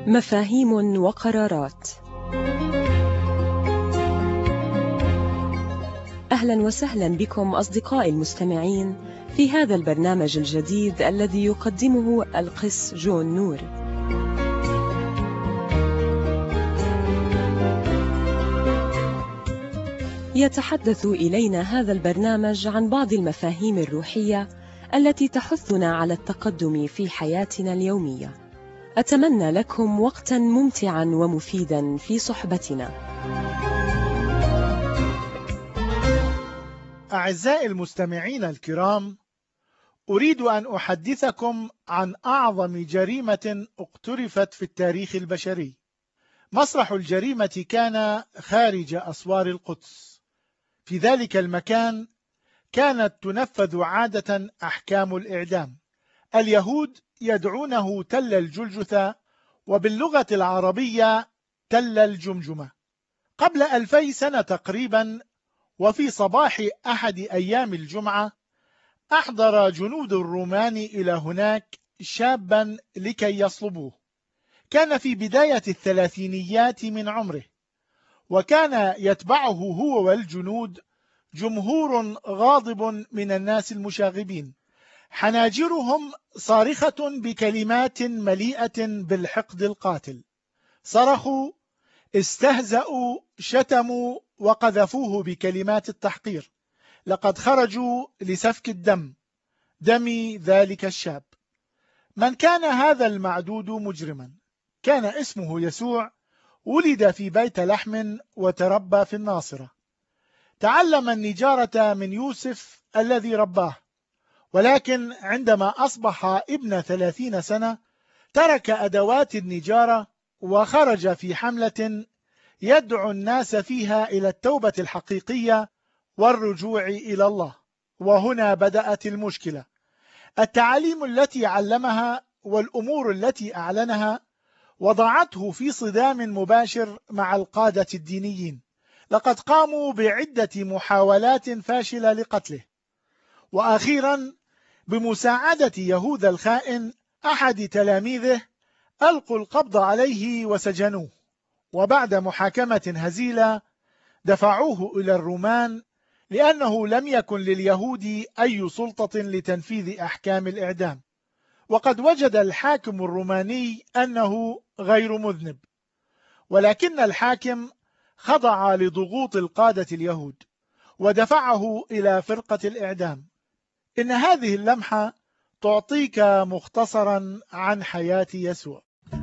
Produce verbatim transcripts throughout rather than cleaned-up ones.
مفاهيم وقرارات. أهلا وسهلا بكم أصدقائي المستمعين في هذا البرنامج الجديد الذي يقدمه القس جون نور. يتحدث إلينا هذا البرنامج عن بعض المفاهيم الروحية التي تحثنا على التقدم في حياتنا اليومية. أتمنى لكم وقتا ممتعا ومفيدا في صحبتنا. أعزائي المستمعين الكرام، أريد أن أحدثكم عن أعظم جريمة اقترفت في التاريخ البشري. مسرح الجريمة كان خارج أسوار القدس. في ذلك المكان كانت تنفذ عادة أحكام الإعدام. اليهود يدعونه تل الجلجثة، وباللغة العربية تل الجمجمة. قبل ألفي سنة تقريبا، وفي صباح أحد أيام الجمعة، أحضر جنود الرومان إلى هناك شابا لكي يصلبوه. كان في بداية الثلاثينيات من عمره، وكان يتبعه هو والجنود جمهور غاضب من الناس المشاغبين، حناجرهم صارخة بكلمات مليئة بالحقد القاتل. صرخوا، استهزأوا، شتموا، وقذفوه بكلمات التحقير. لقد خرجوا لسفك الدم، دم ذلك الشاب. من كان هذا المعدود مجرما؟ كان اسمه يسوع، ولد في بيت لحم وتربى في الناصرة. تعلم النجارة من يوسف الذي رباه، ولكن عندما أصبح ابن ثلاثين سنة ترك أدوات النجارة وخرج في حملة يدعو الناس فيها إلى التوبة الحقيقية والرجوع إلى الله. وهنا بدأت المشكلة. التعاليم التي علمها والأمور التي أعلنها وضعته في صدام مباشر مع القادة الدينيين. لقد قاموا بعدة محاولات فاشلة لقتله، وأخيرا بمساعدة يهوذا الخائن أحد تلاميذه ألقوا القبض عليه وسجنوه، وبعد محاكمة هزيلة دفعوه إلى الرومان، لأنه لم يكن لليهود أي سلطة لتنفيذ أحكام الإعدام، وقد وجد الحاكم الروماني أنه غير مذنب. ولكن الحاكم خضع لضغوط القادة اليهود ودفعه إلى فرقة الإعدام. إن هذه اللمحة تعطيك مختصرا عن حياة يسوع.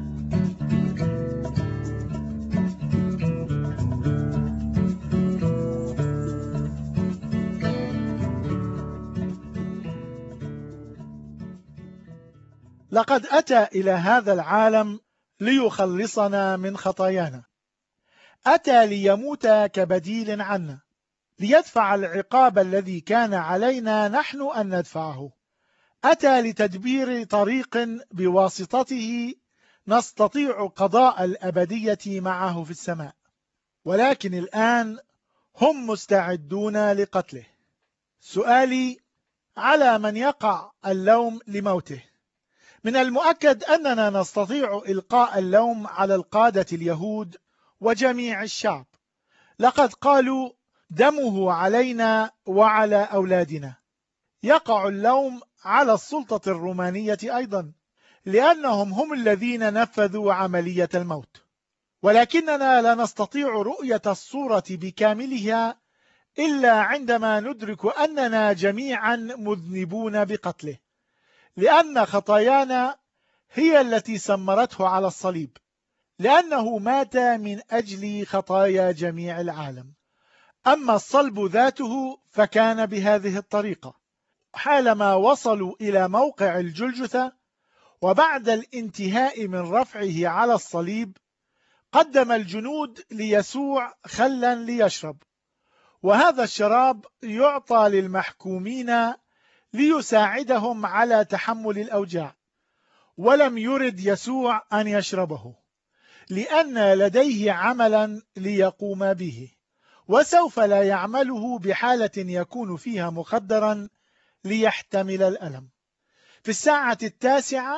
لقد أتى إلى هذا العالم ليخلصنا من خطايانا. أتى ليموت كبديل عنا، ليدفع العقاب الذي كان علينا نحن أن ندفعه. أتى لتدبير طريق بواسطته نستطيع قضاء الأبدية معه في السماء. ولكن الآن هم مستعدون لقتله. سؤالي: على من يقع اللوم لموته؟ من المؤكد أننا نستطيع إلقاء اللوم على القادة اليهود وجميع الشعب. لقد قالوا: دمه علينا وعلى أولادنا. يقع اللوم على السلطة الرومانية أيضا، لأنهم هم الذين نفذوا عملية الموت. ولكننا لا نستطيع رؤية الصورة بكاملها إلا عندما ندرك أننا جميعا مذنبون بقتله، لأن خطايانا هي التي سمرته على الصليب، لأنه مات من أجل خطايا جميع العالم. أما الصلب ذاته فكان بهذه الطريقة: حالما وصلوا إلى موقع الجلجثة وبعد الانتهاء من رفعه على الصليب، قدم الجنود ليسوع خلا ليشرب، وهذا الشراب يعطى للمحكومين ليساعدهم على تحمل الأوجاع. ولم يرد يسوع أن يشربه، لأن لديه عملا ليقوم به، وسوف لا يعمله بحالة يكون فيها مخدرا ليحتمل الألم. في الساعة التاسعة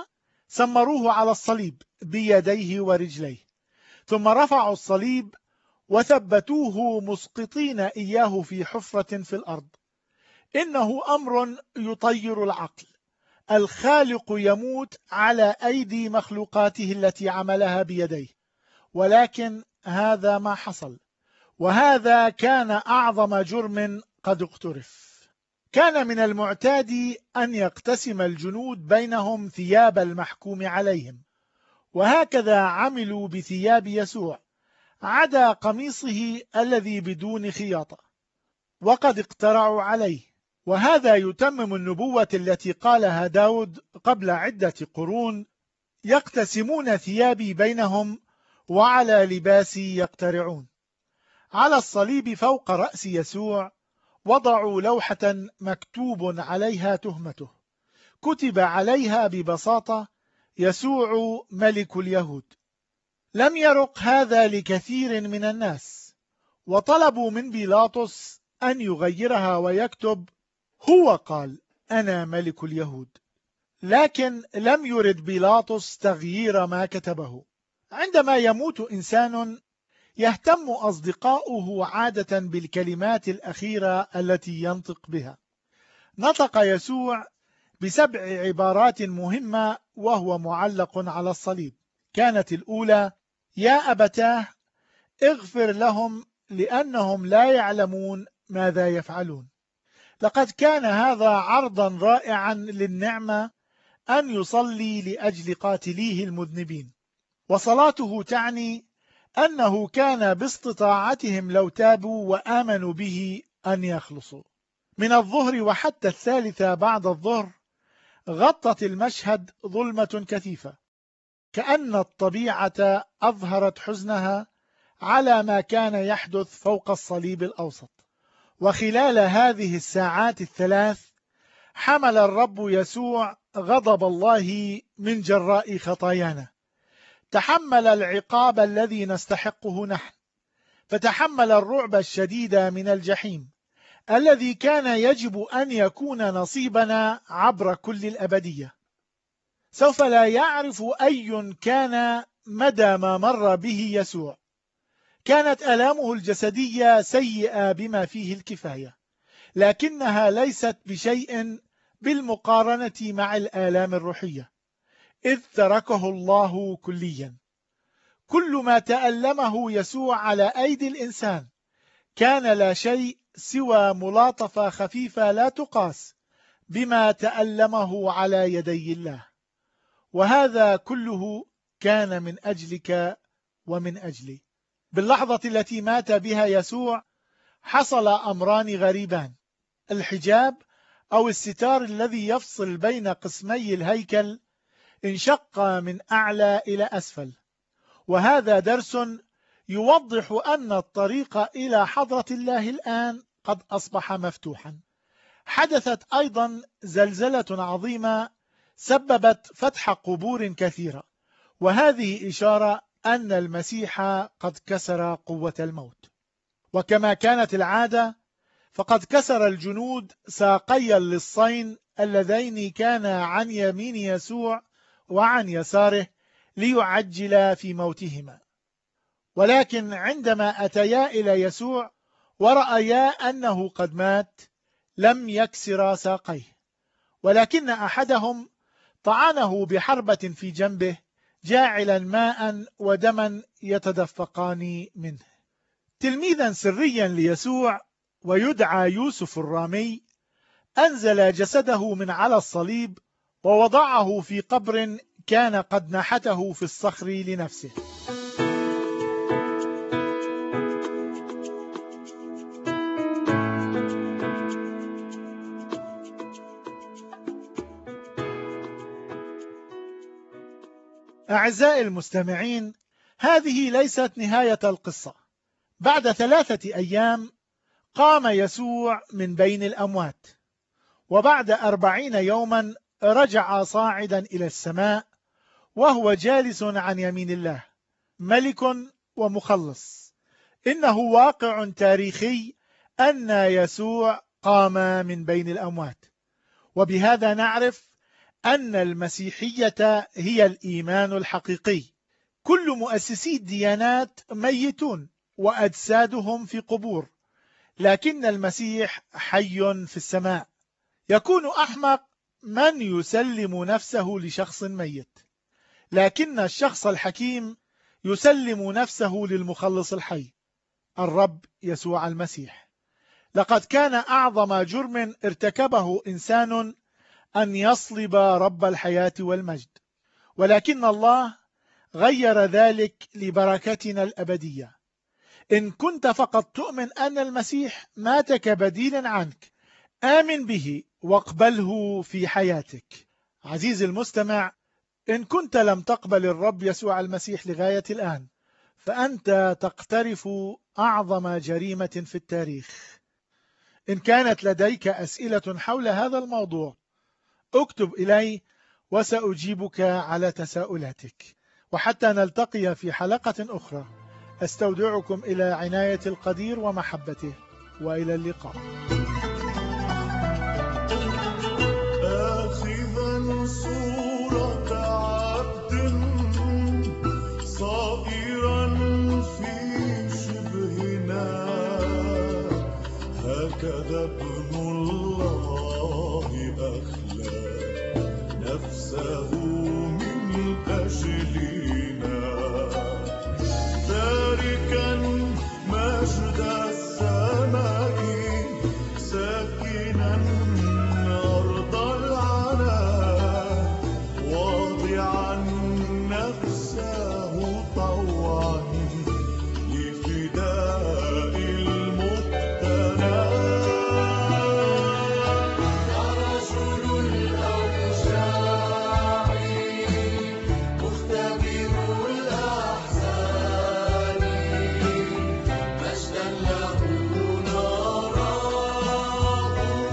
سمروه على الصليب بيديه ورجليه، ثم رفعوا الصليب وثبتوه مسقطين إياه في حفرة في الأرض. إنه أمر يطير العقل، الخالق يموت على أيدي مخلوقاته التي عملها بيديه، ولكن هذا ما حصل، وهذا كان أعظم جرم قد اقترف. كان من المعتاد أن يقتسم الجنود بينهم ثياب المحكوم عليهم، وهكذا عملوا بثياب يسوع عدا قميصه الذي بدون خياطة، وقد اقترعوا عليه. وهذا يتمم النبوة التي قالها داود قبل عدة قرون: يقتسمون ثيابي بينهم وعلى لباسي يقترعون. على الصليب فوق رأس يسوع وضعوا لوحة مكتوب عليها تهمته، كتب عليها ببساطة: يسوع ملك اليهود. لم يرق هذا لكثير من الناس، وطلبوا من بيلاطس أن يغيرها ويكتب: هو قال أنا ملك اليهود. لكن لم يرد بيلاطس تغيير ما كتبه. عندما يموت إنسان يهتم أصدقاؤه عادة بالكلمات الأخيرة التي ينطق بها. نطق يسوع بسبع عبارات مهمة وهو معلق على الصليب. كانت الأولى: يا أبتاه اغفر لهم لأنهم لا يعلمون ماذا يفعلون. لقد كان هذا عرضا رائعا للنعمة أن يصلي لأجل قاتليه المذنبين، وصلاته تعني أنه كان باستطاعتهم لو تابوا وآمنوا به أن يخلصوا. من الظهر وحتى الثالثة بعد الظهر غطت المشهد ظلمة كثيفة، كأن الطبيعة أظهرت حزنها على ما كان يحدث فوق الصليب الأوسط. وخلال هذه الساعات الثلاث حمل الرب يسوع غضب الله من جراء خطايانا، تحمل العقاب الذي نستحقه نحن، فتحمل الرعب الشديد من الجحيم الذي كان يجب أن يكون نصيبنا عبر كل الأبدية. سوف لا يعرف أي كان مدى ما مر به يسوع. كانت آلامه الجسدية سيئة بما فيه الكفاية، لكنها ليست بشيء بالمقارنة مع الآلام الروحية، إذ تركه الله كليا. كل ما تألمه يسوع على أيدي الإنسان كان لا شيء سوى ملاطفة خفيفة لا تقاس بما تألمه على يدي الله، وهذا كله كان من أجلك ومن أجلي. باللحظة التي مات بها يسوع حصل أمران غريبان: الحجاب أو الستار الذي يفصل بين قسمي الهيكل انشق من أعلى إلى أسفل، وهذا درس يوضح أن الطريق إلى حضرة الله الآن قد أصبح مفتوحا. حدثت أيضا زلزلة عظيمة سببت فتح قبور كثيرة، وهذه إشارة أن المسيح قد كسر قوة الموت. وكما كانت العادة فقد كسر الجنود ساقي اللصين اللذين كانا عن يمين يسوع وعن يساره ليعجل في موتهما. ولكن عندما أتيا إلى يسوع ورأيا أنه قد مات لم يكسر ساقيه، ولكن أحدهم طعنه بحربة في جنبه جاعلا ماء ودما يتدفقان منه. تلميذا سريا ليسوع ويدعى يوسف الرامي أنزل جسده من على الصليب ووضعه في قبر كان قد نحته في الصخر لنفسه. أعزائي المستمعين، هذه ليست نهاية القصة. بعد ثلاثة أيام قام يسوع من بين الأموات، وبعد أربعين يوما رجع صاعدا إلى السماء وهو جالس عن يمين الله ملك ومخلص. إنه واقع تاريخي أن يسوع قام من بين الأموات، وبهذا نعرف أن المسيحية هي الإيمان الحقيقي. كل مؤسسي الديانات ميتون وأجسادهم في قبور، لكن المسيح حي في السماء. يكون أحمق من يسلم نفسه لشخص ميت، لكن الشخص الحكيم يسلم نفسه للمخلص الحي الرب يسوع المسيح. لقد كان أعظم جرم ارتكبه إنسان أن يصلب رب الحياة والمجد، ولكن الله غير ذلك لبركتنا الأبدية. إن كنت فقط تؤمن أن المسيح مات كبديل عنك، آمن به واقبله في حياتك. عزيزي المستمع، إن كنت لم تقبل الرب يسوع المسيح لغاية الآن، فأنت تقترف أعظم جريمة في التاريخ. إن كانت لديك أسئلة حول هذا الموضوع، اكتب إلي وسأجيبك على تساؤلاتك. وحتى نلتقي في حلقة أخرى، أستودعكم إلى عناية القدير ومحبته، وإلى اللقاء. آخذا صورة عبد صائرا في شبهنا، هكذا ابن الله أخلى نفسه من أجلنا، تاركا مجد السماء ساكنا أرض العلا، واضعا نفسه طوعا لفداء المقتنى. يا رجل الأوجاع مختبر الأحزان، مجدا له نراه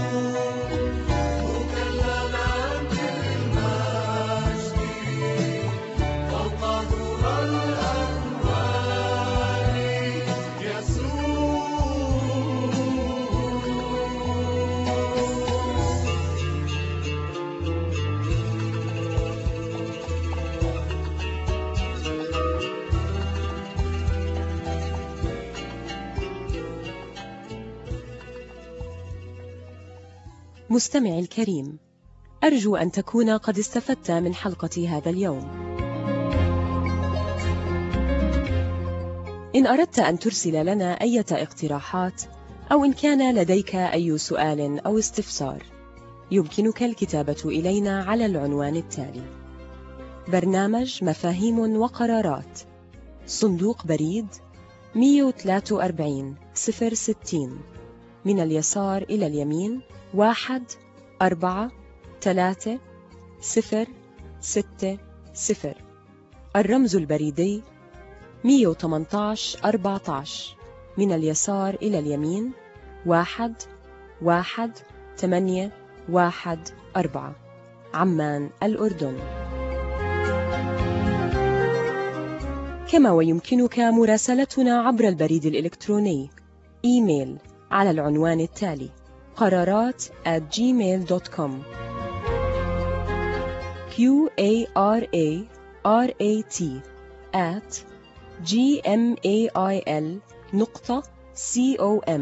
مكللا بالمجد فوق ذرى الأنوار يسوع. مستمعي الكريم، أرجو أن تكون قد استفدت من حلقة هذا اليوم. إن أردت أن ترسل لنا أي اقتراحات، أو إن كان لديك أي سؤال أو استفسار، يمكنك الكتابة إلينا على العنوان التالي: برنامج مفاهيم وقرارات، صندوق بريد مئة وثلاثة وأربعين صفر ستين، من اليسار إلى اليمين واحد أربعة ثلاثة صفر ستة صفر. الرمز البريدي مئة وثمانية عشر أربعة عشر، من اليسار إلى اليمين واحد واحد ثمانية واحد أربعة، عمان الأردن. كما ويمكنك مراسلتنا عبر البريد الإلكتروني إيميل على العنوان التالي: قرارات at gmail dot com. q a r a r a t at gmail نقطة com.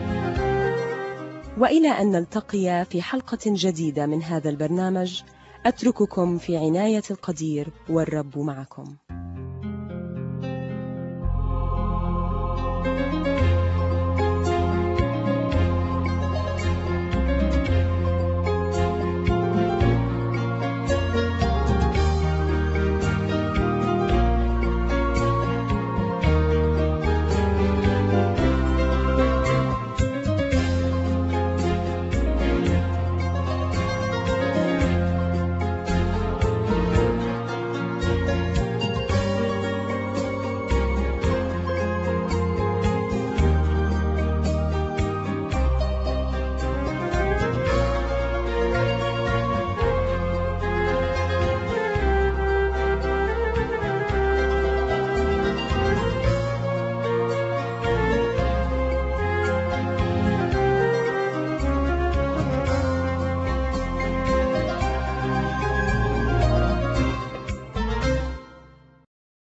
وإلى أن نلتقي في حلقة جديدة من هذا البرنامج، أترككم في عناية القدير، والرب معكم.